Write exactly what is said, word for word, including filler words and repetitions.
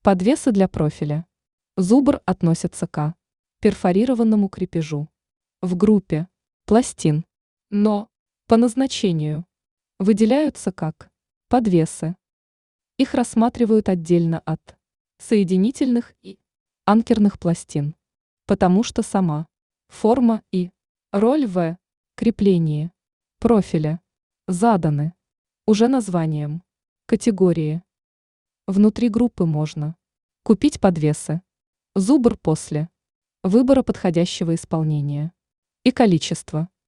Подвесы для профиля. Зубр относится к перфорированному крепежу. В группе пластин, но по назначению выделяются как подвесы. Их рассматривают отдельно от соединительных и анкерных пластин, потому что сама форма и роль в креплении профиля заданы уже названием категории. Внутри группы можно купить подвесы, зубр после выбора подходящего исполнения и количество.